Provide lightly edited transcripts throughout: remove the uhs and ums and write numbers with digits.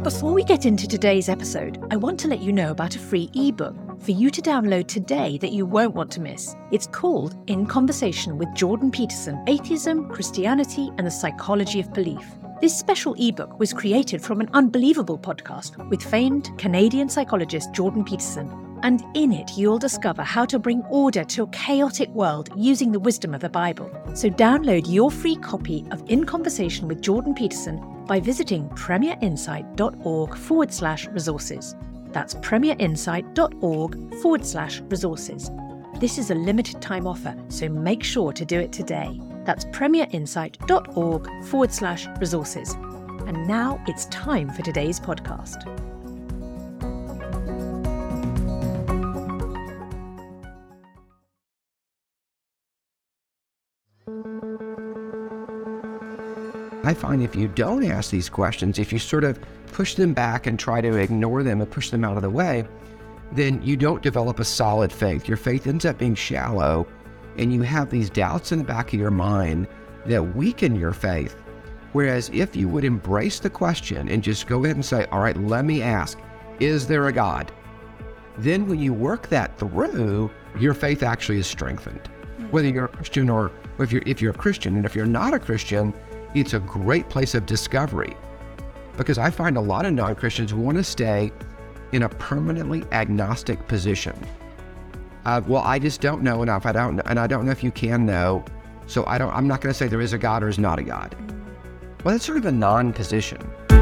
Before we get into today's episode, I want to let you know about a free ebook for you to download today that you won't want to miss. It's called In Conversation with Jordan Peterson, Atheism, Christianity, and the Psychology of Belief. This special ebook was created from an unbelievable podcast with famed Canadian psychologist Jordan Peterson. And in it, you'll discover how to bring order to a chaotic world using the wisdom of the Bible. So download your free copy of In Conversation with Jordan Peterson by visiting premierinsight.org/resources. That's premierinsight.org/resources. This is a limited time offer, so make sure to do it today. That's premierinsight.org/resources. And now it's time for today's podcast. I find if you don't ask these questions, if you sort of push them back and try to ignore them and push them out of the way, then you don't develop a solid faith. Your faith ends up being shallow, and you have these doubts in the back of your mind that weaken your faith. Whereas if you would embrace the question and just go ahead and say, all right, let me ask, is there a God? Then when you work that through, your faith actually is strengthened. Whether you're a Christian or if you're a Christian, and if you're not a Christian, it's a great place of discovery, because I find a lot of non-Christians want to stay in a permanently agnostic position. Well, I just don't know enough. I don't know if you can know, so I'm not going to say there is a God or is not a God. Well, that's sort of a non-position.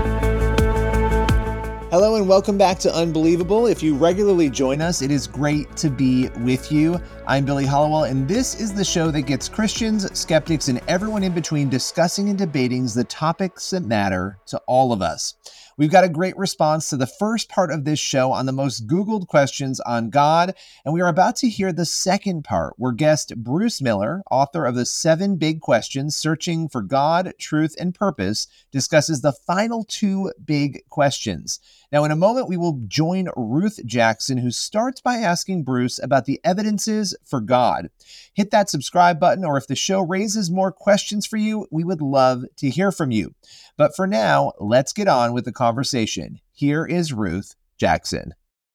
Hello and welcome back to Unbelievable. If you regularly join us, it is great to be with you. I'm Billy Hollowell, and this is the show that gets Christians, skeptics, and everyone in between discussing and debating the topics that matter to all of us. We've got a great response to the first part of this show on the most Googled questions on God, and we are about to hear the second part, where guest Bruce Miller, author of the 7 Big Questions, Searching for God, Truth, and Purpose, discusses the final 2 big questions. Now, in a moment, we will join Ruth Jackson, who starts by asking Bruce about the evidences for God. Hit that subscribe button, or if the show raises more questions for you, we would love to hear from you. But for now, let's get on with the conversation. Here is Ruth Jackson.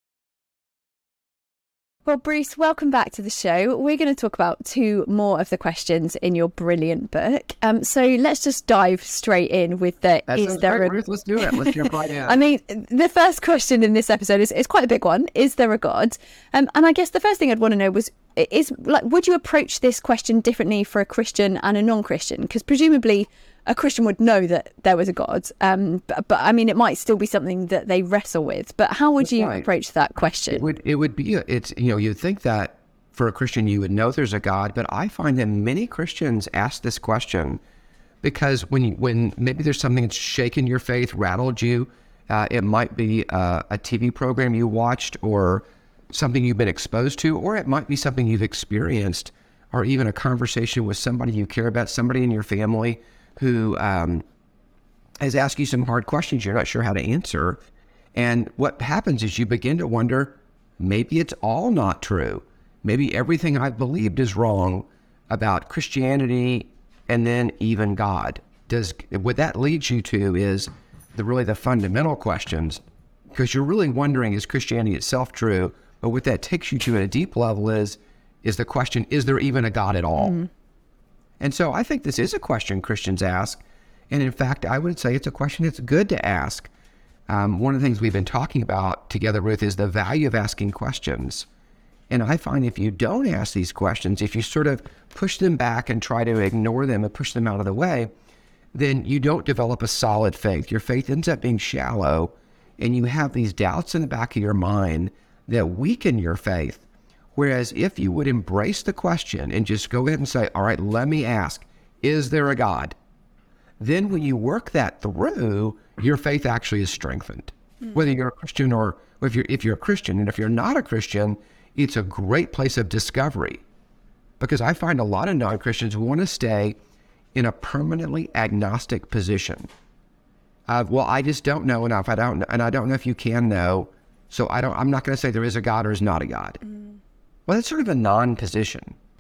Well, Bruce, welcome back to the show. We're going to talk about 2 more of the questions in your brilliant book. So let's just dive straight in with the Ruth, let's do it. Let's jump right in. I mean, the first question in this episode is quite a big one. Is there a God? And I guess the first thing I'd want to know would you approach this question differently for a Christian and a non-Christian? Because presumably a Christian would know that there was a God, but I mean, it might still be something that they wrestle with. But how would you approach that question? It would be you'd think that for a Christian you would know there's a God, but I find that many Christians ask this question because when maybe there's something that's shaken your faith, rattled you, it might be a TV program you watched or something you've been exposed to, or it might be something you've experienced, or even a conversation with somebody you care about, somebody in your family who has asked you some hard questions you're not sure how to answer. And what happens is you begin to wonder, maybe it's all not true. Maybe everything I've believed is wrong about Christianity and then even God. What that leads you to is the fundamental questions, because you're really wondering, is Christianity itself true? But what that takes you to at a deep level is the question, is there even a God at all? Mm-hmm. And so I think this is a question Christians ask. And in fact, I would say it's a question that's good to ask. One of the things we've been talking about together, Ruth, is the value of asking questions. And I find if you don't ask these questions, if you sort of push them back and try to ignore them and push them out of the way, then you don't develop a solid faith. Your faith ends up being shallow, and you have these doubts in the back of your mind that weaken your faith. Whereas if you would embrace the question and just go ahead and say, all right, let me ask, is there a God? Then when you work that through, your faith actually is strengthened. Whether you're a Christian or if you're a Christian, and if you're not a Christian, it's a great place of discovery. Because I find a lot of non-Christians want to stay in a permanently agnostic position. Well, I just don't know enough. I don't know if you can know, so I'm not going to say there is a God or is not a God. Well, that's sort of a non-position.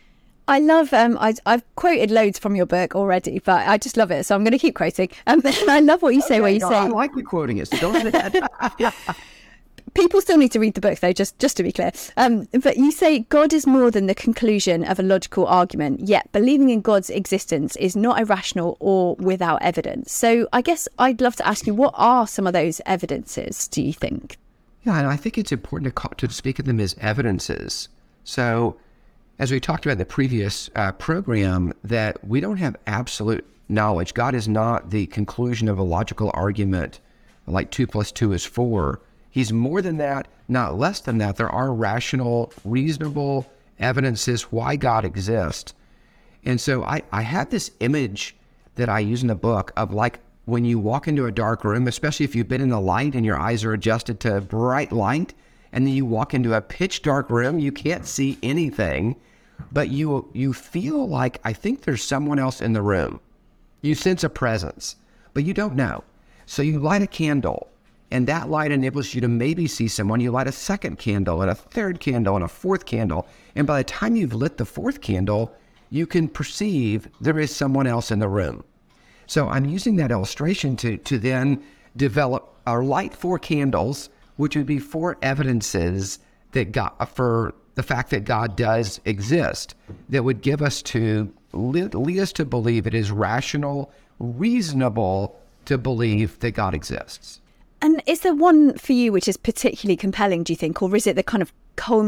I love, I've quoted loads from your book already, but I just love it. So I'm going to keep quoting. And I love what you say where you say... I like you quoting it, so don't ahead. People still need to read the book, though, just to be clear. But you say God is more than the conclusion of a logical argument, yet believing in God's existence is not irrational or without evidence. So I guess I'd love to ask you, what are some of those evidences, do you think? Yeah, and I think it's important to speak of them as evidences. So as we talked about in the previous program, that we don't have absolute knowledge. God is not the conclusion of a logical argument like 2 + 2 is 4. He's more than that, not less than that. There are rational, reasonable evidences why God exists. And so I have this image that I use in the book of like when you walk into a dark room, especially if you've been in the light and your eyes are adjusted to bright light, and then you walk into a pitch dark room, you can't see anything, but you feel like, I think there's someone else in the room. You sense a presence, but you don't know. So you light a candle, and that light enables you to maybe see someone. You light a second candle and a third candle and a fourth candle. And by the time you've lit the fourth candle, you can perceive there is someone else in the room. So I'm using that illustration to then develop or light 4 candles, which would be 4 evidences that for the fact that God does exist, that would give us to lead us to believe it is rational, reasonable to believe that God exists. And is there one for you which is particularly compelling, do you think? Or is it the kind of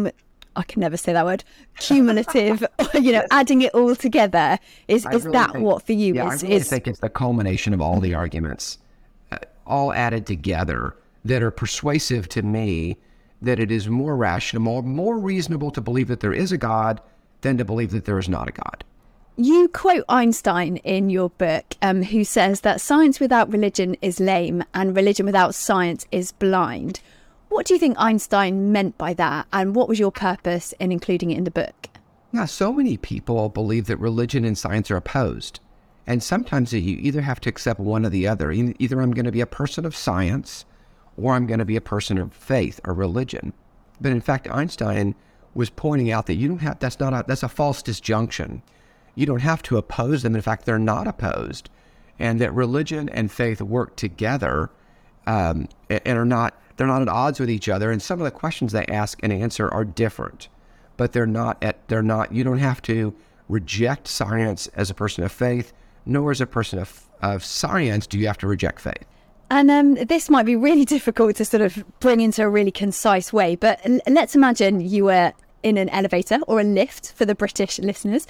I can never say that word, cumulative, adding it all together? Is that what for you is? I really think it's the culmination of all the arguments, all added together, that are persuasive to me that it is more rational, more reasonable to believe that there is a God than to believe that there is not a God. You quote Einstein in your book, who says that science without religion is lame and religion without science is blind. What do you think Einstein meant by that, and what was your purpose in including it in the book? Yeah, so many people believe that religion and science are opposed. And sometimes you either have to accept one or the other. Either I'm going to be a person of science or I'm going to be a person of faith or religion. But in fact, Einstein was pointing out that you don't have, that's a false disjunction. You don't have to oppose them. In fact, they're not opposed. And that religion and faith work together and they're not at odds with each other. And some of the questions they ask and answer are different, but you don't have to reject science as a person of faith, nor as a person of science do you have to reject faith. And this might be really difficult to sort of bring into a really concise way, but let's imagine you were in an elevator or a lift for the British listeners.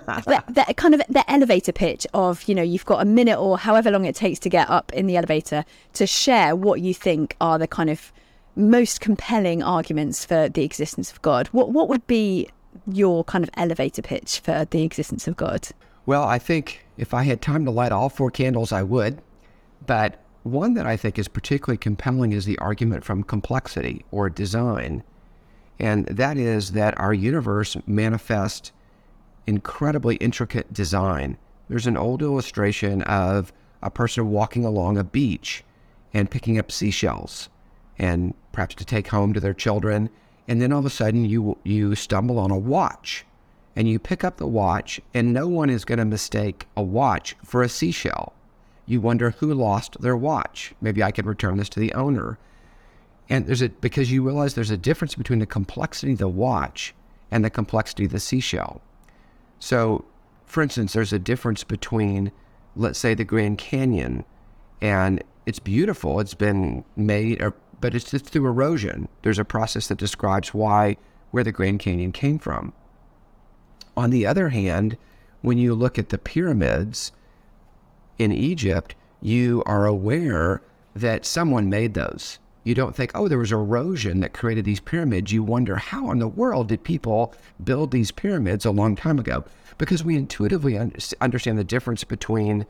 The elevator pitch of, you've got a minute or however long it takes to get up in the elevator to share what you think are the kind of most compelling arguments for the existence of God. What would be your kind of elevator pitch for the existence of God? Well, I think if I had time to light all 4 candles, I would. But one that I think is particularly compelling is the argument from complexity or design. And that is that our universe manifests incredibly intricate design. There's an old illustration of a person walking along a beach and picking up seashells and perhaps to take home to their children. And then all of a sudden you stumble on a watch and you pick up the watch, and no one is going to mistake a watch for a seashell. You wonder who lost their watch. Maybe I could return this to the owner. And because you realize there's a difference between the complexity of the watch and the complexity of the seashell. So, for instance, there's a difference between, let's say, the Grand Canyon, and it's beautiful. It's been made, but it's just through erosion. There's a process that describes where the Grand Canyon came from. On the other hand, when you look at the pyramids in Egypt, you are aware that someone made those. You don't think, there was erosion that created these pyramids. You wonder, how in the world did people build these pyramids a long time ago? Because we intuitively understand the difference between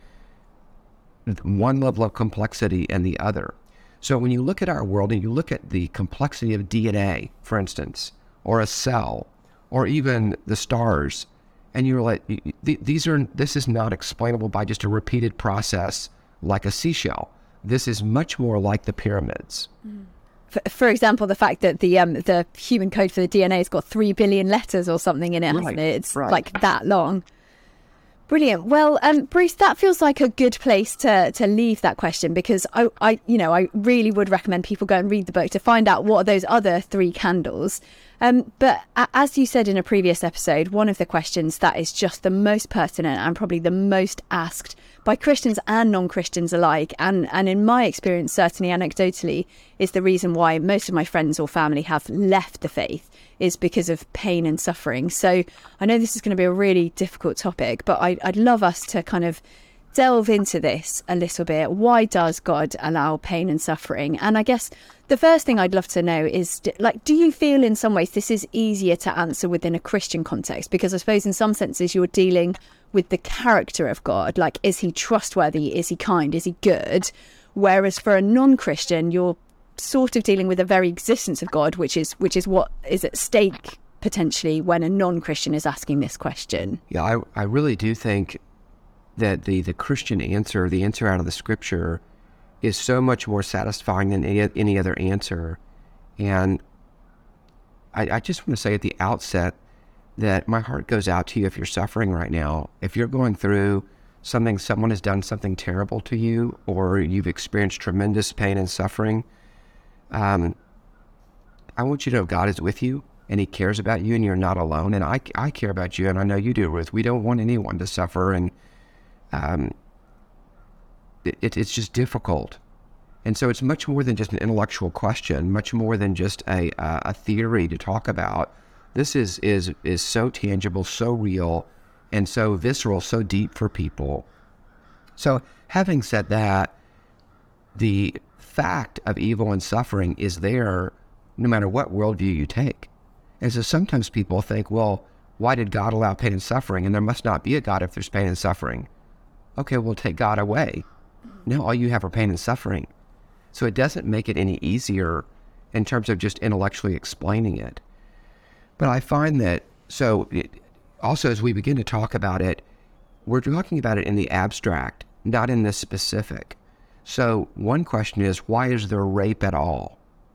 one level of complexity and the other. So when you look at our world and you look at the complexity of DNA, for instance, or a cell, or even the stars, and you're like, this is not explainable by just a repeated process like a seashell. This is much more like the pyramids. For example, the fact that the human code for the DNA has got 3 billion letters or something in it, hasn't it? It's like that long. Brilliant. Well, Bruce, that feels like a good place to leave that question, because I really would recommend people go and read the book to find out what are those other 3 candles. But as you said in a previous episode, one of the questions that is just the most pertinent and probably the most asked by Christians and non-Christians alike, and in my experience, certainly anecdotally, is the reason why most of my friends or family have left the faith, is because of pain and suffering. So I know this is going to be a really difficult topic, but I'd love us to kind of delve into this a little bit. Why does God allow pain and suffering? And I guess the first thing I'd love to know is, like, do you feel in some ways this is easier to answer within a Christian context? Because I suppose in some senses you're dealing with the character of God. Like, is he trustworthy? Is he kind? Is he good? Whereas for a non-Christian, you're sort of dealing with the very existence of God, which is what is at stake potentially when a non-Christian is asking this question. Yeah, I really do think that the Christian answer, the answer out of the scripture, is so much more satisfying than any other answer. And I just want to say at the outset that my heart goes out to you if you're suffering right now. If you're going through something, someone has done something terrible to you, or you've experienced tremendous pain and suffering, I want you to know God is with you and he cares about you and you're not alone. And I care about you, and I know you do, Ruth. We don't want anyone to suffer, and it's just difficult. And so it's much more than just an intellectual question, much more than just a theory to talk about. This is so tangible, so real, and so visceral, so deep for people. So having said that, the fact of evil and suffering is there no matter what worldview you take. And so sometimes people think, well, why did God allow pain and suffering? And there must not be a God if there's pain and suffering. Okay, we'll take God away. Now all you have are pain and suffering. So it doesn't make it any easier in terms of just intellectually explaining it. But I find that, also as we begin to talk about it, we're talking about it in the abstract, not in the specific. So one question is, why is there rape at all?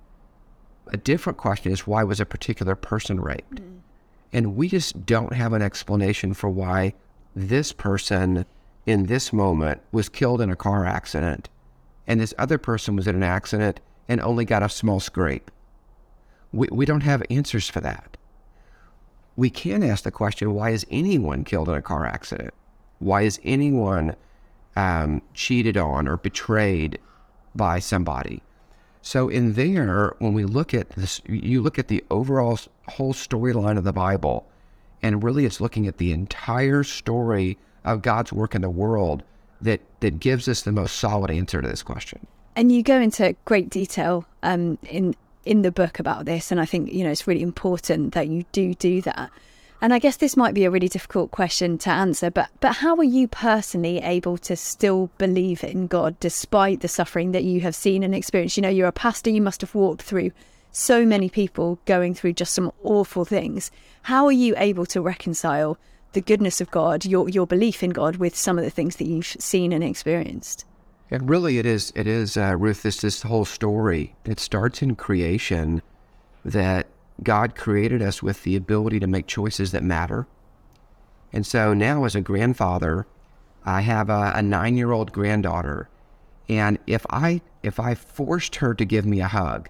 A different question is, why was a particular person raped? And we just don't have an explanation for why this person in this moment was killed in a car accident and this other person was in an accident and only got a small scrape. We don't have answers for that. We can ask the question, why is anyone killed in a car accident? Why is anyone cheated on or betrayed by somebody? So in there, when we look at this, you look at the overall whole storyline of the Bible, and really it's looking at the entire story of God's work in the world that gives us the most solid answer to this question. And you go into great detail in the book about this, and I think, it's really important that you do that. And I guess this might be a really difficult question to answer, but how are you personally able to still believe in God despite the suffering that you have seen and experienced? You're a pastor, you must have walked through so many people going through just some awful things. How are you able to reconcile the goodness of God, your belief in God, with some of the things that you've seen and experienced? And really it is, Ruth, this whole story. It starts in creation, that God created us with the ability to make choices that matter. And so now as a grandfather, I have a 9-year-old granddaughter. And if I forced her to give me a hug,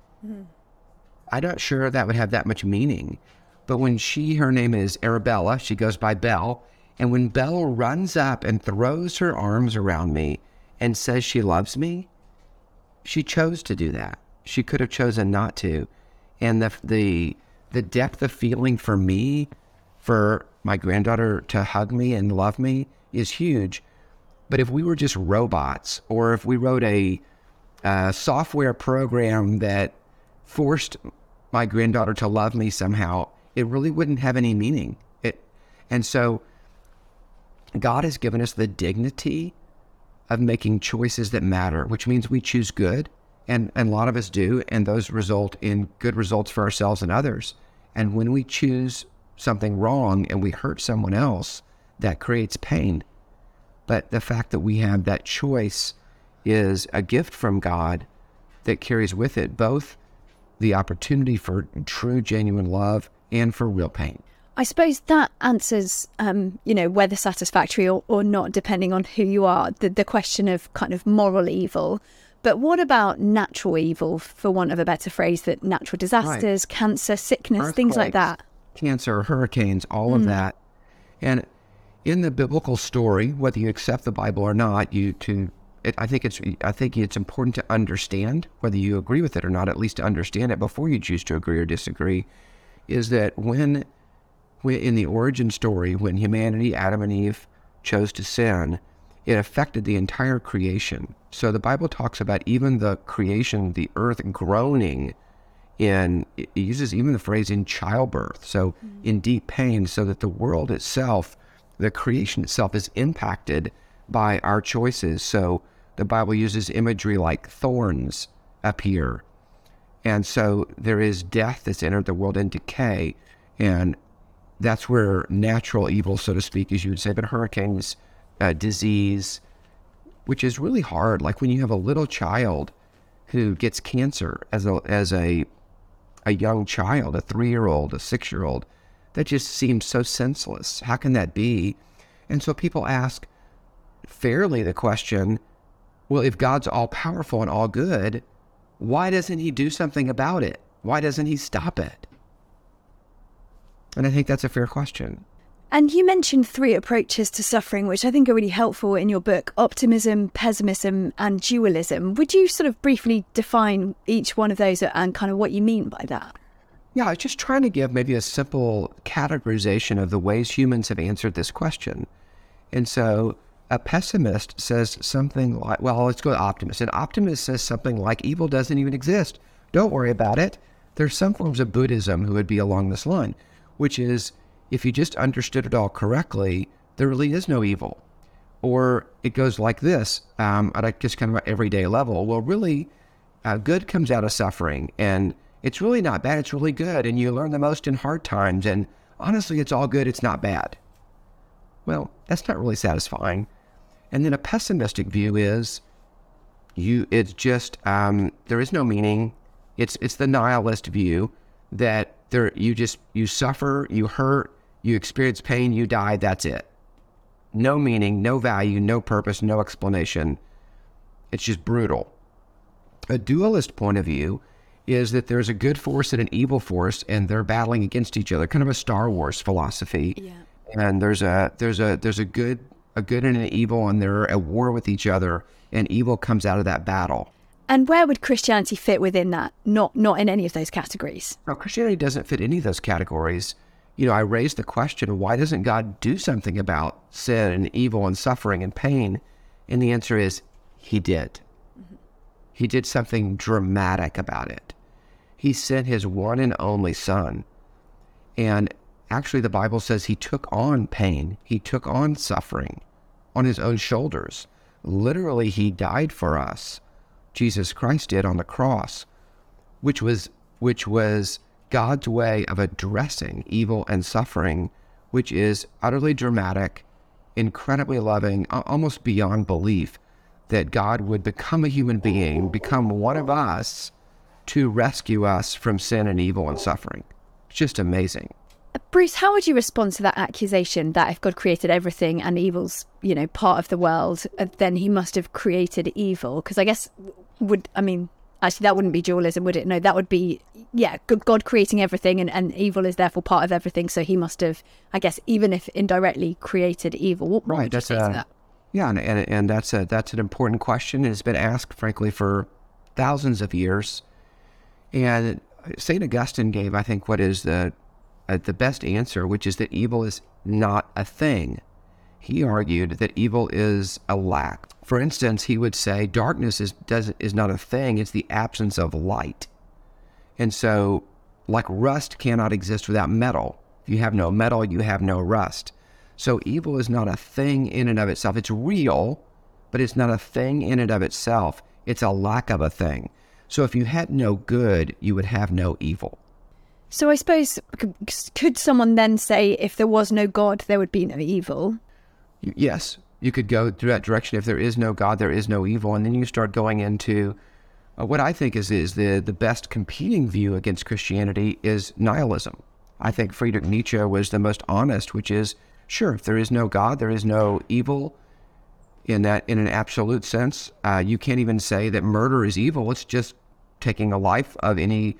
I'm not sure that would have that much meaning. But when her name is Arabella, she goes by Belle. And when Belle runs up and throws her arms around me and says she loves me, she chose to do that. She could have chosen not to. And the depth of feeling for me, for my granddaughter to hug me and love me, is huge. But if we were just robots, or if we wrote a software program that forced my granddaughter to love me somehow, it really wouldn't have any meaning. And so God has given us the dignity of making choices that matter, which means we choose good. And a lot of us do, and those result in good results for ourselves and others. And when we choose something wrong and we hurt someone else, that creates pain. But the fact that we have that choice is a gift from God that carries with it both the opportunity for true, genuine love and for real pain. I suppose that answers, whether satisfactory or not, depending on who you are, the question of kind of moral evil. But what about natural evil, for want of a better phrase, that natural disasters, cancer, sickness, things like that? Cancer, hurricanes, all of that. And in the biblical story, whether you accept the Bible or not, I think it's important to understand, whether you agree with it or not, at least to understand it before you choose to agree or disagree, is that when in the origin story, when humanity, Adam and Eve, chose to sin, it affected the entire creation. So the Bible talks about even the creation, the earth groaning it uses even the phrase in childbirth, so in deep pain, so that the world itself, the creation itself, is impacted by our choices. So the Bible uses imagery like thorns appear. And so there is death that's entered the world and decay. And that's where natural evil, so to speak, as you would say, but hurricanes, disease, which is really hard. Like when you have a little child who gets cancer as a young child, a 3-year-old, a 6-year-old, that just seems so senseless. How can that be? And so people ask fairly the question, well, if God's all powerful and all good, why doesn't he do something about it? Why doesn't he stop it? And I think that's a fair question. And you mentioned 3 approaches to suffering, which I think are really helpful in your book: optimism, pessimism, and dualism. Would you sort of briefly define each one of those and kind of what you mean by that? Yeah, I was just trying to give maybe a simple categorization of the ways humans have answered this question. And so a pessimist says something like, well, let's go to optimist. An optimist says something like, evil doesn't even exist. Don't worry about it. There's some forms of Buddhism who would be along this line, which is, if you just understood it all correctly, there really is no evil. Or it goes like this, at just kind of an everyday level. Well, really, good comes out of suffering, and it's really not bad, it's really good, and you learn the most in hard times, and honestly, it's all good, it's not bad. Well, that's not really satisfying. And then a pessimistic view is, it's just, there is no meaning. It's the nihilist view that you suffer, you hurt, you experience pain, you die, that's it. No meaning, no value, no purpose, no explanation. It's just brutal. A dualist point of view is that there's a good force and an evil force, and they're battling against each other, kind of a Star Wars philosophy. Yeah. And there's a good and an evil, and they're at war with each other, and evil comes out of that battle. And where would Christianity fit within that? Not in any of those categories. No, Christianity doesn't fit any of those categories. I raised the question, why doesn't God do something about sin and evil and suffering and pain? And the answer is, he did. Mm-hmm. He did something dramatic about it. He sent his one and only son. And actually, the Bible says he took on pain. He took on suffering on his own shoulders. Literally, he died for us. Jesus Christ did on the cross, which was God's way of addressing evil and suffering, which is utterly dramatic, incredibly loving, almost beyond belief, that God would become a human being, become one of us to rescue us from sin and evil and suffering. It's just amazing. Bruce, how would you respond to that accusation that if God created everything and evil's, part of the world, then he must have created evil? Because I guess actually that wouldn't be dualism, would it? No, that would be, God creating everything and evil is therefore part of everything. So he must have, I guess, even if indirectly created evil. What would you say to that? Yeah, and that's an important question. It's been asked, frankly, for thousands of years. And St. Augustine gave, I think, what is the best answer, which is that evil is not a thing. He argued that evil is a lack. For instance, he would say darkness is not a thing, it's the absence of light. And so, like rust cannot exist without metal. If you have no metal, you have no rust. So evil is not a thing in and of itself. It's real, but it's not a thing in and of itself. It's a lack of a thing. So if you had no good, you would have no evil. So I suppose, could someone then say if there was no God, there would be no evil? Yes, you could go through that direction. If there is no God, there is no evil. And then you start going into What I think is the best competing view against Christianity is nihilism. I think Friedrich Nietzsche was the most honest, which is, sure, if there is no God, there is no evil in an absolute sense. You can't even say that murder is evil. It's just taking a life of any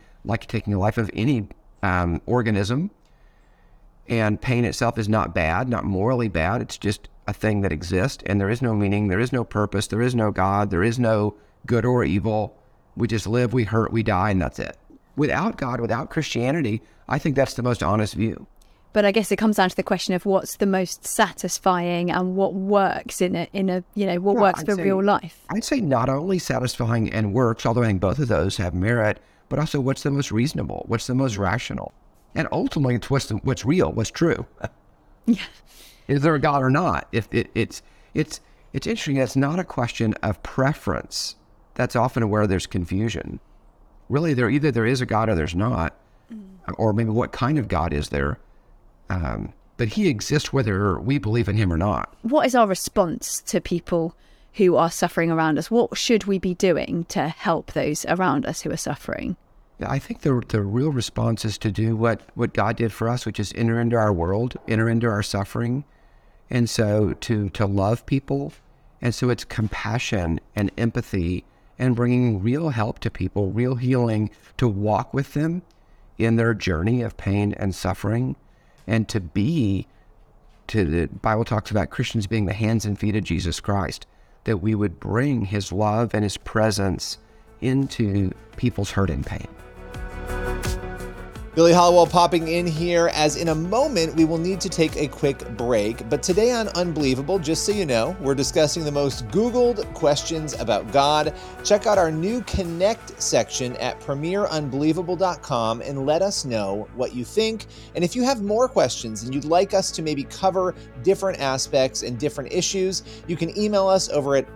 organism. And pain itself is not bad, not morally bad. It's just a thing that exists, and there is no meaning, there is no purpose, there is no God, there is no good or evil. We just live, we hurt, we die, and that's it. Without God, without Christianity, I think that's the most honest view. But I guess it comes down to the question of what's the most satisfying and what works what works for real life. I'd say not only satisfying and works, although I think both of those have merit, but also what's the most reasonable, what's the most rational. And ultimately, it's what's real, what's true. Yeah. Is there a God or not? It's interesting. It's not a question of preference. That's often where there's confusion. Really, either there is a God or there's not, or maybe what kind of God is there? But he exists whether we believe in him or not. What is our response to people who are suffering around us? What should we be doing to help those around us who are suffering? Yeah, I think the real response is to do what God did for us, which is enter into our world, enter into our suffering, and so to love people. And so it's compassion and empathy and bringing real help to people, real healing, to walk with them in their journey of pain and suffering, and the Bible talks about Christians being the hands and feet of Jesus Christ, that we would bring his love and his presence into people's hurt and pain. Billy Hallowell popping in here, as in a moment we will need to take a quick break. But today on Unbelievable, just so you know, we're discussing the most Googled questions about God. Check out our new Connect section at premierunbelievable.com and let us know what you think. And if you have more questions and you'd like us to maybe cover different aspects and different issues, you can email us over at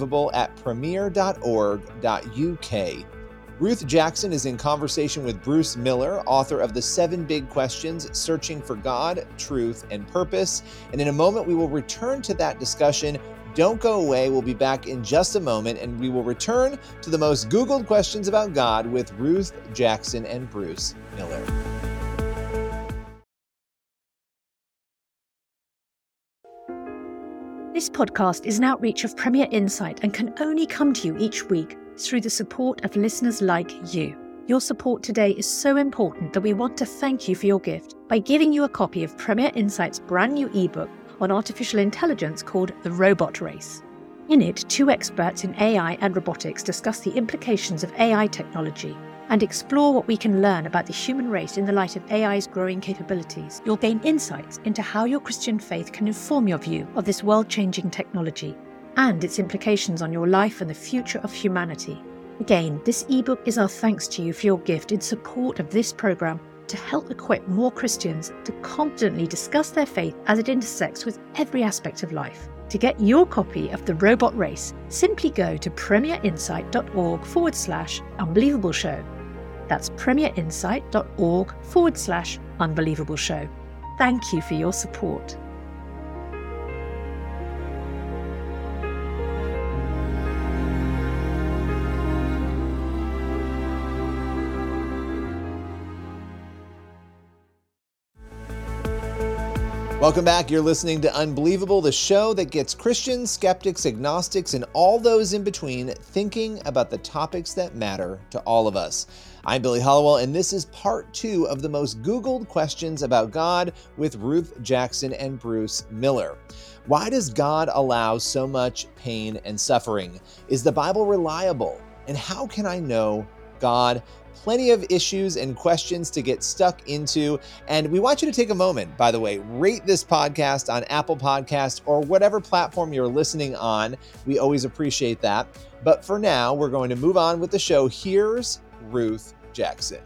unbelievable@premier.org.uk. Ruth Jackson is in conversation with Bruce Miller, author of The 7 Big Questions, Searching for God, Truth, and Purpose. And in a moment, we will return to that discussion. Don't go away. We'll be back in just a moment, and we will return to the most Googled questions about God with Ruth Jackson and Bruce Miller. This podcast is an outreach of Premier Insight and can only come to you each week through the support of listeners like you. Your support today is so important that we want to thank you for your gift by giving you a copy of Premier Insight's brand new ebook on artificial intelligence called The Robot Race. In it, 2 experts in AI and robotics discuss the implications of AI technology and explore what we can learn about the human race in the light of AI's growing capabilities. You'll gain insights into how your Christian faith can inform your view of this world-changing technology and its implications on your life and the future of humanity. Again, this ebook is our thanks to you for your gift in support of this program to help equip more Christians to confidently discuss their faith as it intersects with every aspect of life. To get your copy of The Robot Race, simply go to premierinsight.org/unbelievable show. That's premierinsight.org/unbelievable show. Thank you for your support. Welcome back. You're listening to Unbelievable, the show that gets Christians, skeptics, agnostics, and all those in between thinking about the topics that matter to all of us. I'm Billy Hallowell, and this is part 2 of the most Googled questions about God with Ruth Jackson and Bruce Miller. Why does God allow so much pain and suffering? Is the Bible reliable? And how can I know God? Plenty of issues and questions to get stuck into. And we want you to take a moment, by the way, rate this podcast on Apple Podcasts or whatever platform you're listening on. We always appreciate that. But for now, we're going to move on with the show. Here's Ruth Jackson.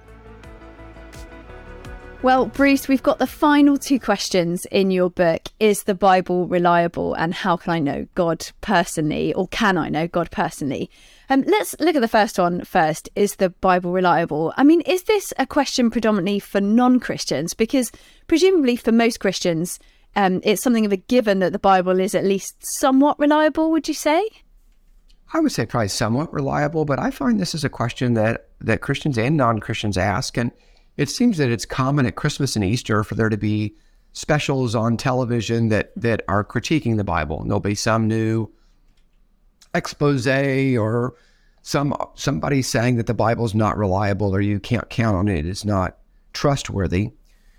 Well, Bruce, we've got the final 2 questions in your book. Is the Bible reliable, and how can I know God personally, or can I know God personally? Let's look at the first one first. Is the Bible reliable? I mean, is this a question predominantly for non-Christians? Because presumably for most Christians, it's something of a given that the Bible is at least somewhat reliable, would you say? I would say probably somewhat reliable, but I find this is a question that Christians and non-Christians ask. And it seems that it's common at Christmas and Easter for there to be specials on television that are critiquing the Bible. And there'll be some new expose or somebody saying that the Bible is not reliable or you can't count on it. It's not trustworthy.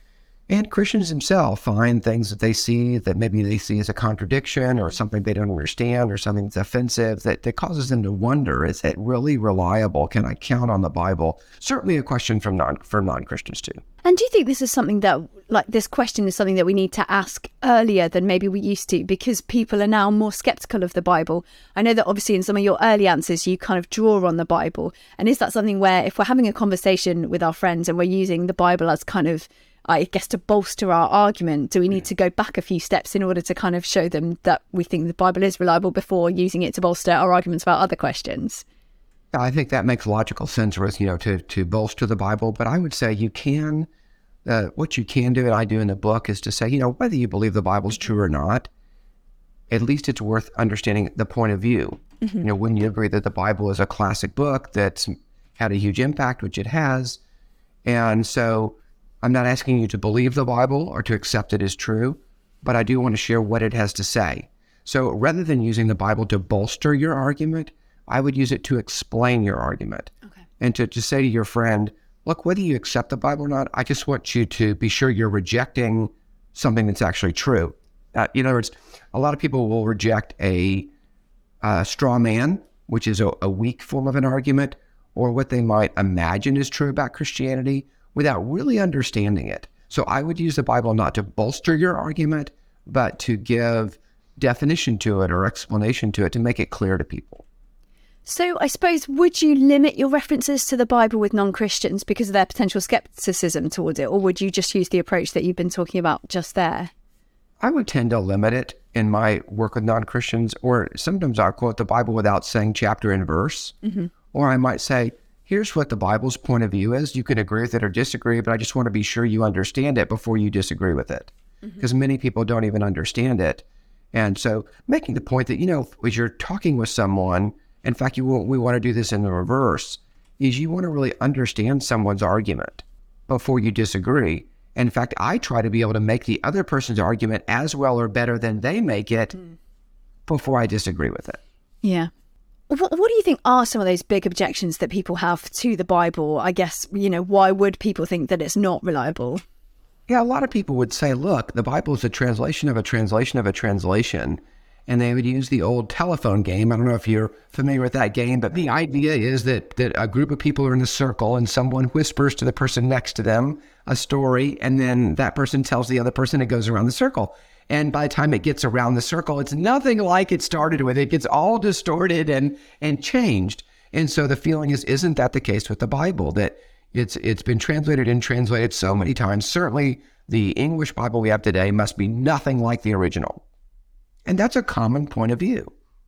And Christians themselves find things that they see that maybe they see as a contradiction or something they don't understand or something that's offensive that causes them to wonder, is it really reliable? Can I count on the Bible? Certainly a question for non-Christians too. And do you think this is something that, like this question is something that we need to ask earlier than maybe we used to, because people are now more skeptical of the Bible? I know that obviously in some of your early answers, you kind of draw on the Bible. And is that something where if we're having a conversation with our friends and we're using the Bible as kind of, I guess, to bolster our argument, do we need to go back a few steps in order to kind of show them that we think the Bible is reliable before using it to bolster our arguments about other questions? I think that makes logical sense, Ruth, to bolster the Bible. But I would say you can, what you can do, and I do in the book, is to say, whether you believe the Bible's true or not, at least it's worth understanding the point of view. Mm-hmm. When you agree that the Bible is a classic book that's had a huge impact, which it has. And so I'm not asking you to believe the Bible or to accept it as true, but I do want to share what it has to say. So rather than using the Bible to bolster your argument, I would use it to explain your argument. Okay. And to say to your friend, look, whether you accept the Bible or not, I just want you to be sure you're rejecting something that's actually true. In other words, a lot of people will reject a straw man, which is a weak form of an argument, or what they might imagine is true about Christianity, without really understanding it. So I would use the Bible not to bolster your argument, but to give definition to it or explanation to it to make it clear to people. So I suppose, would you limit your references to the Bible with non-Christians because of their potential skepticism towards it, or would you just use the approach that you've been talking about just there? I would tend to limit it in my work with non-Christians, or sometimes I'll quote the Bible without saying chapter and verse, mm-hmm. or I might say, here's what the Bible's point of view is. You can agree with it or disagree, but I just want to be sure you understand it before you disagree with it. Because mm-hmm. many people don't even understand it. And so making the point that, as you're talking with someone, in fact, we want to do this in the reverse, is you want to really understand someone's argument before you disagree. In fact, I try to be able to make the other person's argument as well or better than they make it before I disagree with it. Yeah. What do you think are some of those big objections that people have to the Bible? I guess, why would people think that it's not reliable? Yeah, a lot of people would say, look, the Bible is a translation of a translation of a translation. And they would use the old telephone game. I don't know if you're familiar with that game, but the idea is that a group of people are in a circle and someone whispers to the person next to them a story, and then that person tells the other person, it goes around the circle. And by the time it gets around the circle, it's nothing like it started with. It gets all distorted and changed. And so the feeling is, isn't that the case with the Bible? That it's been translated and translated so many times. Certainly the English Bible we have today must be nothing like the original. And that's a common point of view.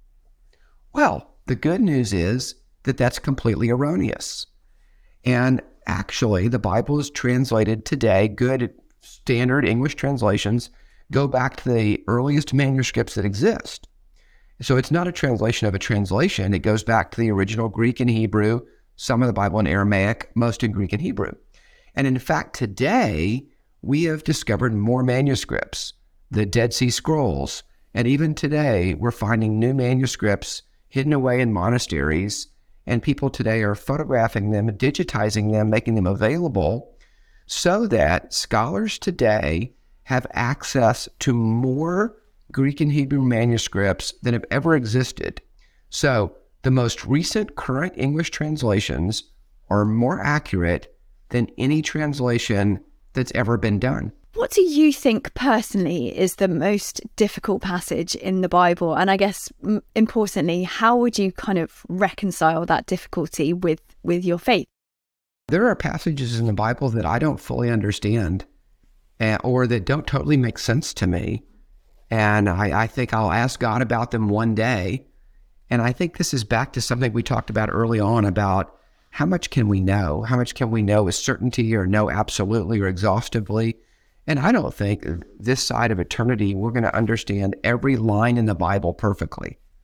Well, the good news is that that's completely erroneous. And actually, the Bible is translated today, good standard English translations go back to the earliest manuscripts that exist. So it's not a translation of a translation. It goes back to the original Greek and Hebrew, some of the Bible in Aramaic, most in Greek and Hebrew. And in fact, today, we have discovered more manuscripts, the Dead Sea Scrolls. And even today, we're finding new manuscripts hidden away in monasteries, and people today are photographing them, digitizing them, making them available, so that scholars today have access to more Greek and Hebrew manuscripts than have ever existed. So the most recent current English translations are more accurate than any translation that's ever been done. What do you think personally is the most difficult passage in the Bible? And I guess, importantly, how would you kind of reconcile that difficulty with your faith? There are passages in the Bible that I don't fully understand or that don't totally make sense to me. And I think I'll ask God about them one day. And I think this is back to something we talked about early on about how much can we know? How much can we know with certainty or know absolutely or exhaustively? And I don't think this side of eternity, we're going to understand every line in the Bible perfectly.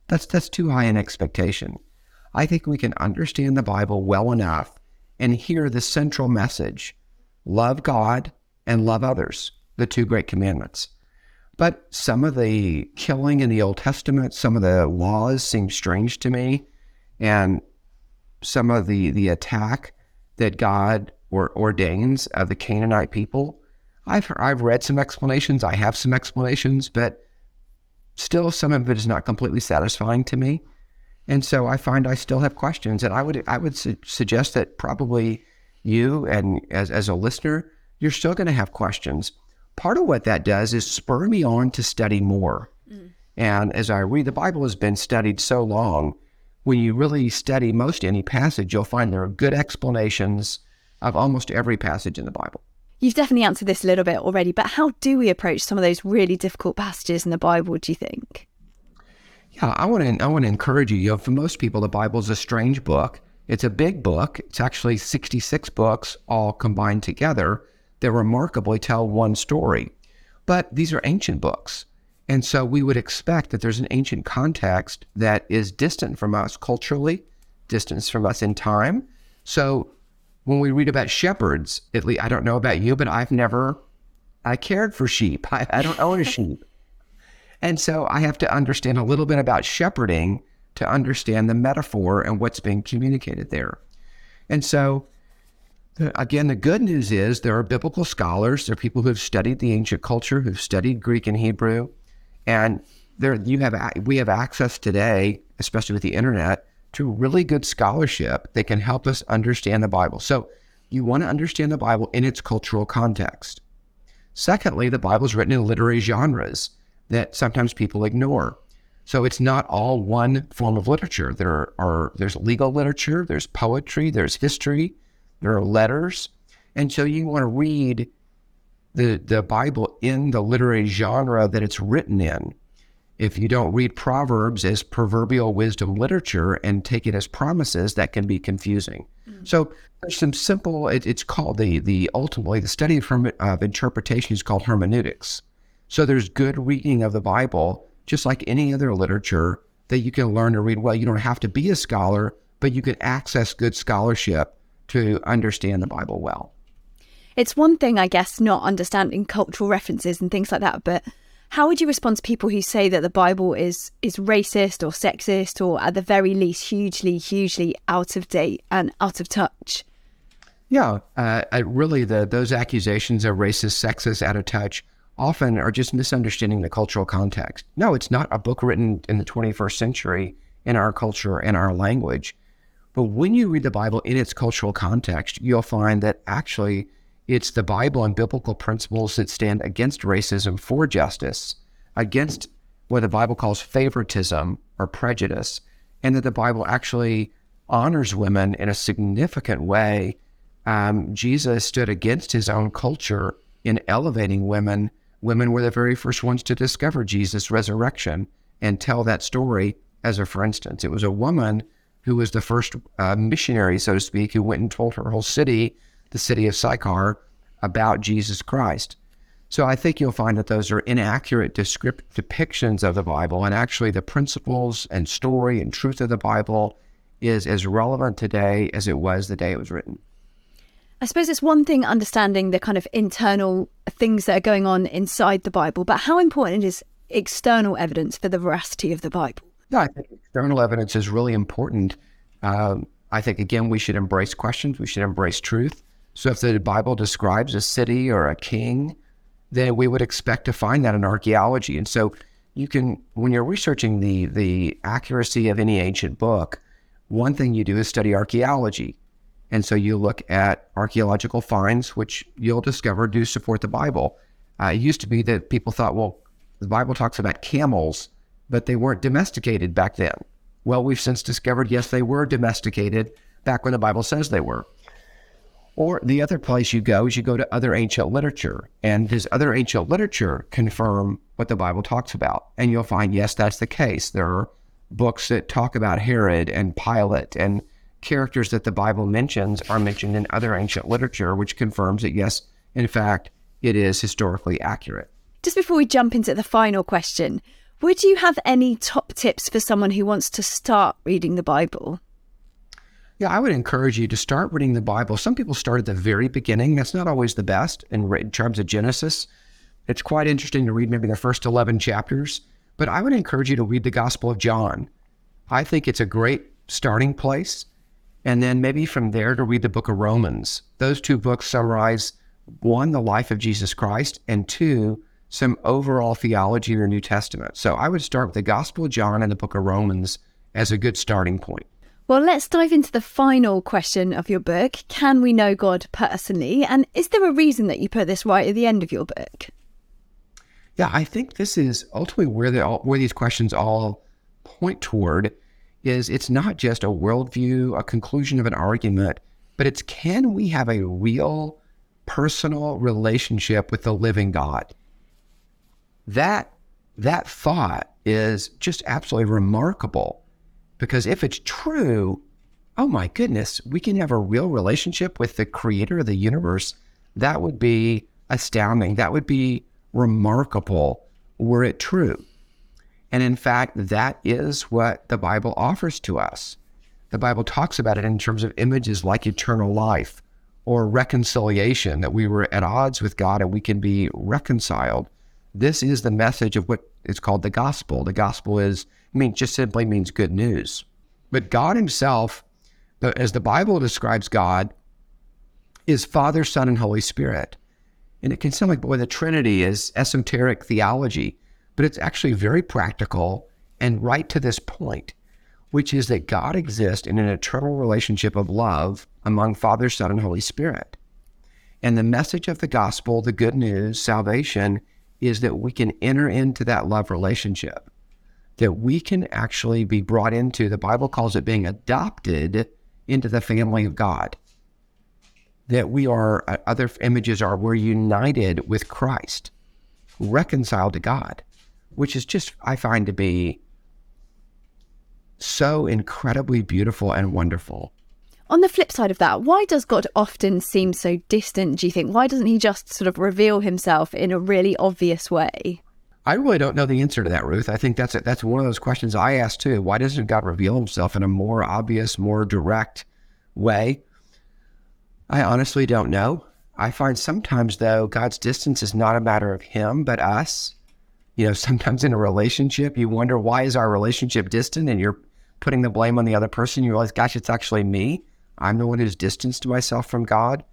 That's too high an expectation. I think we can understand the Bible well enough and hear the central message: love God and love others, the two great commandments. But some of the killing in the Old Testament, some of the laws seem strange to me, and some of the attack that God ordains of the Canaanite people, I've read some explanations, I have some explanations, but still some of it is not completely satisfying to me. And so I find I still have questions, and I would suggest that probably you, and as a listener, you're still going to have questions. Part of what that does is spur me on to study more. And as I read, the Bible has been studied so long. When you really study most any passage, you'll find there are good explanations of almost every passage in the Bible. You've definitely answered this a little bit already, but how do we approach some of those really difficult passages in the Bible, do you think? Yeah, I want to encourage you. For most people, the Bible is a strange book. It's a big book. It's actually 66 books all combined together that remarkably tell one story. But these are ancient books. And so we would expect that there's an ancient context that is distant from us culturally, distant from us in time. So when we read about shepherds, at least, I don't know about you, but I cared for sheep. I don't own a sheep. And so I have to understand a little bit about shepherding to understand the metaphor and what's being communicated there. And so, again, the good news is there are biblical scholars, there are people who have studied the ancient culture, who've studied Greek and Hebrew, and we have access today, especially with the internet, to really good scholarship that can help us understand the Bible. So you want to understand the Bible in its cultural context. Secondly, the Bible is written in literary genres that sometimes people ignore. So it's not all one form of literature. There's legal literature, there's poetry, there's history, there are letters. And so you want to read the Bible in the literary genre that it's written in. If you don't read Proverbs as proverbial wisdom literature and take it as promises, that can be confusing. So there's some simple, it's called ultimately the study of interpretation is called hermeneutics. So there's good reading of the Bible, just like any other literature that you can learn to read well. You don't have to be a scholar, but you can access good scholarship to understand the Bible well. It's one thing, I guess, not understanding cultural references and things like that, but how would you respond to people who say that the Bible is racist or sexist or at the very least hugely, hugely out of date and out of touch? Yeah, really those accusations of racist, sexist, out of touch often are just misunderstanding the cultural context. No, it's not a book written in the 21st century in our culture and our language. But when you read the Bible in its cultural context, you'll find that actually it's the Bible and biblical principles that stand against racism for justice, against what the Bible calls favoritism or prejudice, and that the Bible actually honors women in a significant way. Jesus stood against his own culture in elevating women. Women were the very first ones to discover Jesus' resurrection and tell that story. For instance, it was a woman who was the first missionary, so to speak, who went and told her whole city, the city of Sychar, about Jesus Christ. So I think you'll find that those are inaccurate depictions of the Bible, and actually the principles and story and truth of the Bible is as relevant today as it was the day it was written. I suppose it's one thing understanding the kind of internal things that are going on inside the Bible, but how important is external evidence for the veracity of the Bible? Yeah, I think external evidence is really important. I think, again, we should embrace questions. We should embrace truth. So if the Bible describes a city or a king, then we would expect to find that in archaeology. And so you can, when you're researching the accuracy of any ancient book, one thing you do is study archaeology. And so you look at archaeological finds, which you'll discover do support the Bible. It used to be that people thought, well, the Bible talks about camels, but they weren't domesticated back then. Well, we've since discovered, yes, they were domesticated back when the Bible says they were. Or the other place you go is you go to other ancient literature, and does other ancient literature confirm what the Bible talks about? And you'll find, yes, that's the case. There are books that talk about Herod and Pilate, and characters that the Bible mentions are mentioned in other ancient literature, which confirms that, yes, in fact, it is historically accurate. Just before we jump into the final question, Would you have any top tips for someone who wants to start reading the Bible? Yeah, I would encourage you to start reading the Bible. Some people start at the very beginning. That's not always the best in terms of Genesis. It's quite interesting to read maybe the first 11 chapters, but I would encourage you to read the Gospel of John. I think it's a great starting place. And then maybe from there to read the book of Romans. Those two books summarize, one, the life of Jesus Christ, and two, some overall theology in the New Testament. So I would start with the Gospel of John and the book of Romans as a good starting point. Well, let's dive into the final question of your book. Can we know God personally? And is there a reason that you put this right at the end of your book? Yeah, I think this is ultimately where these questions all point toward. Is it's not just a worldview, a conclusion of an argument, but it's, can we have a real personal relationship with the living God? That thought is just absolutely remarkable, because if it's true, oh my goodness, we can have a real relationship with the creator of the universe. That would be astounding. That would be remarkable were it true. And in fact, that is what the Bible offers to us. The Bible talks about it in terms of images like eternal life or reconciliation, that we were at odds with God and we can be reconciled. This is the message of what is called the gospel. The gospel just simply means good news. But God himself, as the Bible describes God, is Father, Son, and Holy Spirit. And it can sound like, boy, the Trinity is esoteric theology, but it's actually very practical and right to this point, which is that God exists in an eternal relationship of love among Father, Son, and Holy Spirit. And the message of the gospel, the good news, salvation, is that we can enter into that love relationship, that we can actually be brought into, the Bible calls it being adopted into the family of God, that we are, other images are, we're united with Christ, reconciled to God, which is just, I find to be so incredibly beautiful and wonderful. On the flip side of that, why does God often seem so distant, do you think? Why doesn't he just sort of reveal himself in a really obvious way? I really don't know the answer to that, Ruth. I think that's one of those questions I ask too. Why doesn't God reveal himself in a more obvious, more direct way? I honestly don't know. I find sometimes, though, God's distance is not a matter of him, but us. You know, sometimes in a relationship, you wonder, why is our relationship distant? And you're putting the blame on the other person. You realize, gosh, it's actually me. I'm the one who's distanced myself from God.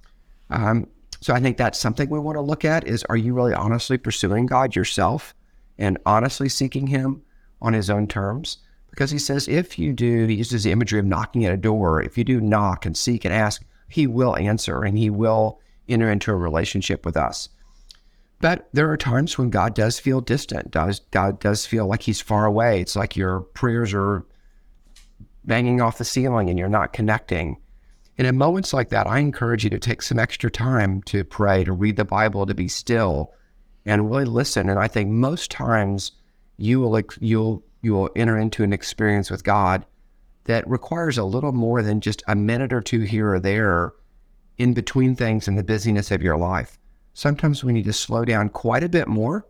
So I think that's something we want to look at is, are you really honestly pursuing God yourself and honestly seeking him on his own terms? Because he says, if you do, he uses the imagery of knocking at a door. If you do knock and seek and ask, he will answer and he will enter into a relationship with us. But there are times when God does feel distant. God does feel like he's far away. It's like your prayers are banging off the ceiling and you're not connecting. And in moments like that, I encourage you to take some extra time to pray, to read the Bible, to be still and really listen. And I think most times you will enter into an experience with God that requires a little more than just a minute or two here or there in between things in the busyness of your life. Sometimes we need to slow down quite a bit more,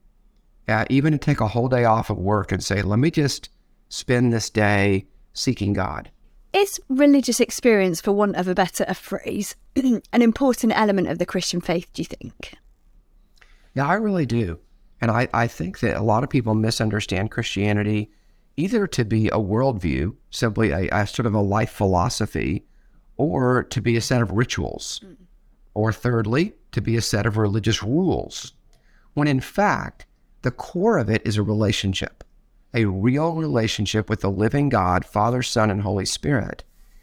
even to take a whole day off of work and say, let me just spend this day seeking God. Is religious experience, for want of a better phrase, an important element of the Christian faith, do you think? Yeah, I really do. And I think that a lot of people misunderstand Christianity either to be a worldview, simply a sort of a life philosophy, or to be a set of rituals, or thirdly, to be a set of religious rules, when in fact, the core of it is a relationship, a real relationship with the living God, Father, Son, and Holy Spirit,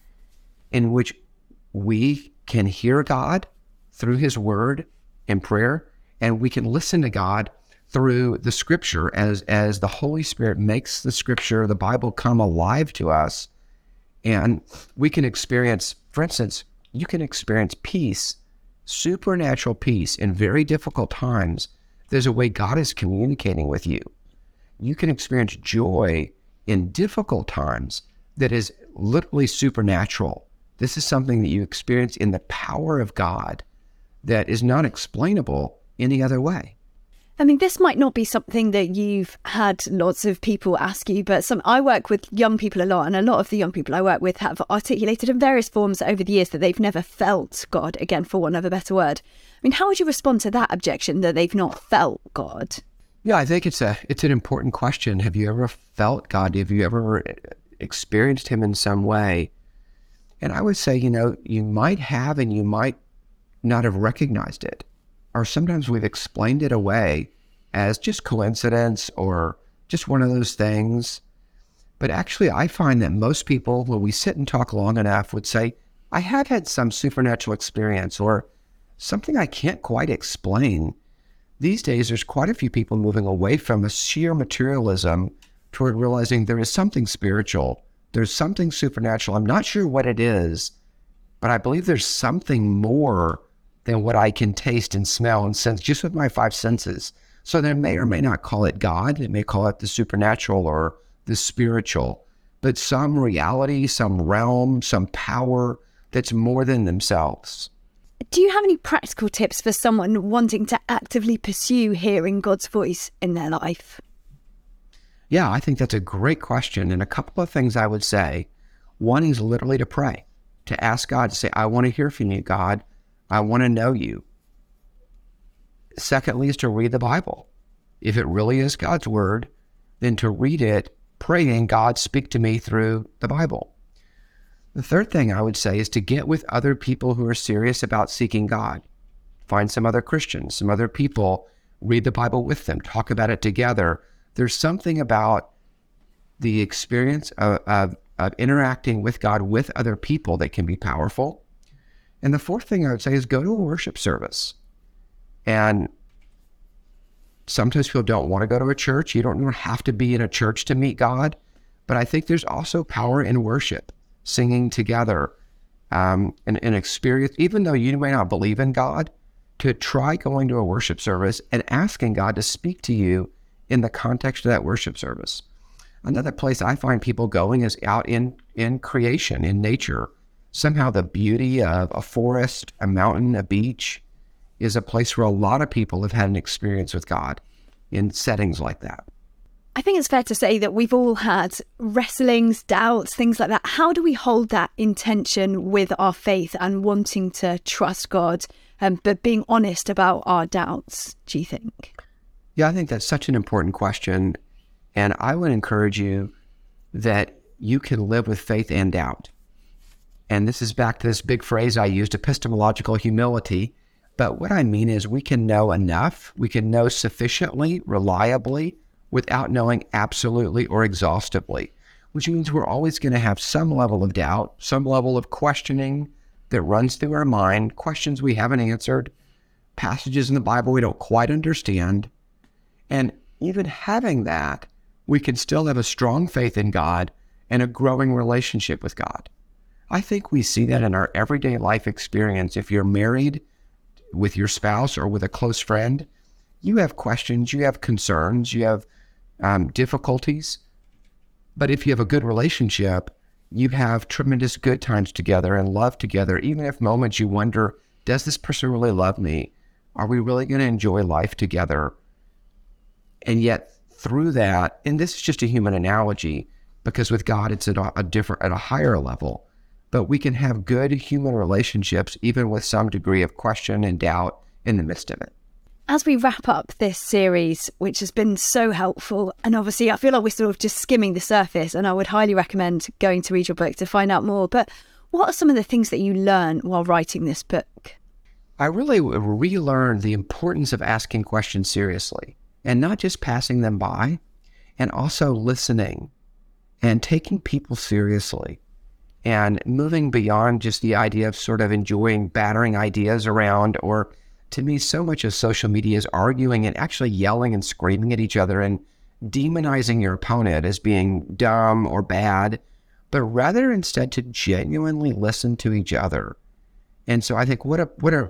in which we can hear God through his word and prayer, and we can listen to God through the scripture as the Holy Spirit makes the scripture, the Bible, come alive to us. And we can experience, for instance, you can experience peace, supernatural peace in very difficult times. There's a way God is communicating with you. You can experience joy in difficult times that is literally supernatural. This is something that you experience in the power of God that is not explainable any other way. I mean, this might not be something that you've had lots of people ask you, but I work with young people a lot, and a lot of the young people I work with have articulated in various forms over the years that they've never felt God, again, for want of a better word. I mean, how would you respond to that objection that they've not felt God? Yeah, I think it's an important question. Have you ever felt God? Have you ever experienced him in some way? And I would say, you might have and you might not have recognized it. Or sometimes we've explained it away as just coincidence or just one of those things. But actually, I find that most people, when we sit and talk long enough, would say, I have had some supernatural experience or something I can't quite explain. These days, there's quite a few people moving away from a sheer materialism toward realizing there is something spiritual. There's something supernatural. I'm not sure what it is, but I believe there's something more than what I can taste and smell and sense just with my five senses. So they may or may not call it God. They may call it the supernatural or the spiritual, but some reality, some realm, some power that's more than themselves. Do you have any practical tips for someone wanting to actively pursue hearing God's voice in their life? Yeah, I think that's a great question. And a couple of things I would say. One is literally to pray, to ask God to say, I want to hear from you, God. I want to know you. Secondly is to read the Bible. If it really is God's word, then to read it, praying, God, speak to me through the Bible. The third thing I would say is to get with other people who are serious about seeking God. Find some other Christians, some other people, read the Bible with them, talk about it together. There's something about the experience of interacting with God with other people that can be powerful. And the fourth thing I would say is go to a worship service. And sometimes people don't want to go to a church. You don't have to be in a church to meet God. But I think there's also power in worship, singing together, and experience, even though you may not believe in God, to try going to a worship service and asking God to speak to you in the context of that worship service. Another place I find people going is out in creation, in nature. Somehow the beauty of a forest, a mountain, a beach is a place where a lot of people have had an experience with God in settings like that. I think it's fair to say that we've all had wrestlings, doubts, things like that. How do we hold that intention with our faith and wanting to trust God, but being honest about our doubts, do you think? Yeah, I think that's such an important question. And I would encourage you that you can live with faith and doubt. And this is back to this big phrase I used, epistemological humility. But what I mean is we can know enough, we can know sufficiently, reliably, without knowing absolutely or exhaustively, which means we're always going to have some level of doubt, some level of questioning that runs through our mind, questions we haven't answered, passages in the Bible we don't quite understand. And even having that, we can still have a strong faith in God and a growing relationship with God. I think we see that in our everyday life experience. If you're married with your spouse or with a close friend, you have questions, you have concerns, you have difficulties. But if you have a good relationship, you have tremendous good times together and love together, even if moments you wonder, does this person really love me? Are we really going to enjoy life together? And yet through that, and this is just a human analogy, because with God, it's at a higher level, but we can have good human relationships, even with some degree of question and doubt in the midst of it. As we wrap up this series, which has been so helpful, and obviously I feel like we're sort of just skimming the surface, and I would highly recommend going to read your book to find out more. But what are some of the things that you learned while writing this book? I really relearned the importance of asking questions seriously and not just passing them by, and also listening and taking people seriously and moving beyond just the idea of sort of enjoying battering ideas around, or to me, so much of social media is arguing and actually yelling and screaming at each other and demonizing your opponent as being dumb or bad, but rather instead to genuinely listen to each other. And so I think one,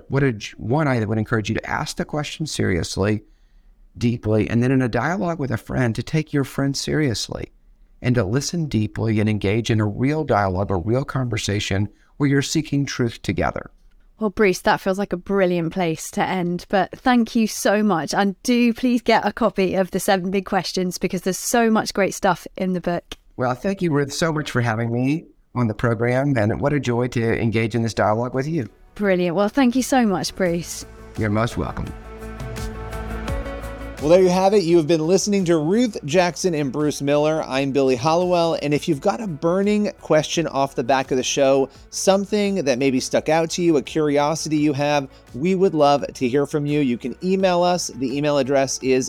I would encourage you to ask the question seriously, deeply, and then in a dialogue with a friend, to take your friend seriously and to listen deeply and engage in a real dialogue, a real conversation where you're seeking truth together. Well, Bruce, that feels like a brilliant place to end. But thank you so much. And do please get a copy of the 7 Big Questions, because there's so much great stuff in the book. Well, thank you, Ruth, so much for having me on the program. And what a joy to engage in this dialogue with you. Brilliant. Well, thank you so much, Bruce. You're most welcome. Well, there you have it. You have been listening to Ruth Jackson and Bruce Miller. I'm Billy Hallowell. And if you've got a burning question off the back of the show, something that maybe stuck out to you, a curiosity you have, we would love to hear from you. You can email us. The email address is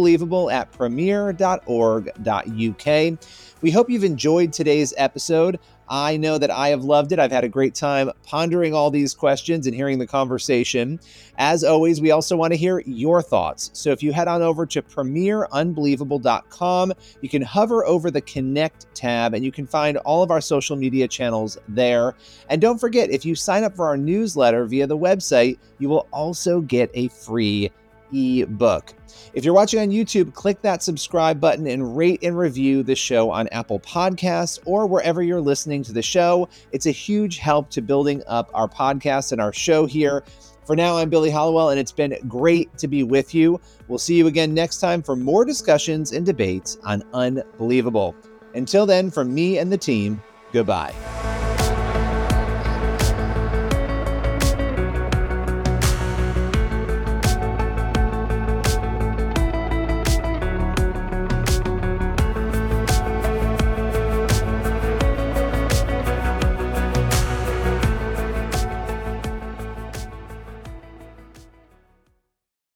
unbelievable@premier.org.uk. We hope you've enjoyed today's episode. I know that I have loved it. I've had a great time pondering all these questions and hearing the conversation. As always, we also want to hear your thoughts. So if you head on over to premierunbelievable.com, you can hover over the Connect tab and you can find all of our social media channels there. And don't forget, if you sign up for our newsletter via the website, you will also get a free ebook. If you're watching on YouTube, click that subscribe button and rate and review the show on Apple Podcasts or wherever you're listening to the show. It's a huge help to building up our podcast and our show here. For now, I'm Billy Hallowell, and it's been great to be with you. We'll see you again next time for more discussions and debates on Unbelievable. Until then, from me and the team, goodbye.